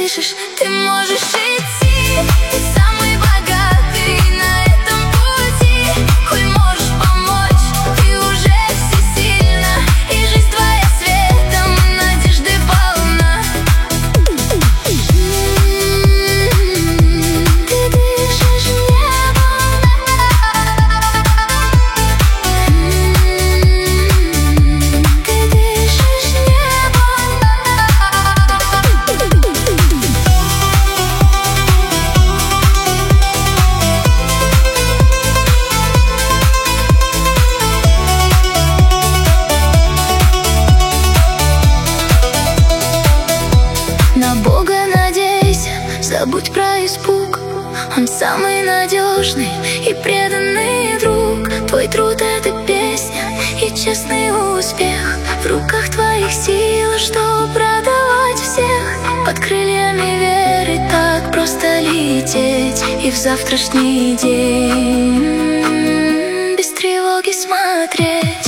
дышишь, ты можешь идти. Ты самый богатый на этом пути. Коль можешь помочь, ты уже всесильна, и жизнь твоя светом надежды полна. Ты дышишь небом. Ты дышишь небом. На Бога надейся, забудь про испуг. Он самый надежный и преданный друг. Твой труд — это песня и честный успех. В руках твоих сила, чтоб радовать всех. Под крыльями веры так просто лететь, и в завтрашний день без тревоги смотреть.